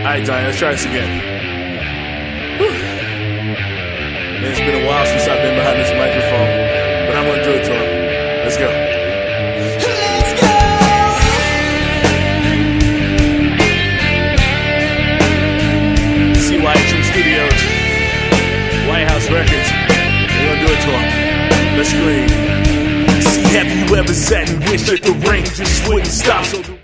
Alright, Donnie, let's try this again. Whew. Man, it's been a while since I've been behind this microphone, but I'm gonna do it to him. Let's go. CYHM Studios, White House Records. We're gonna do it to him. Let's scream. See, have you ever sat and wished that the rain just wouldn't stop? So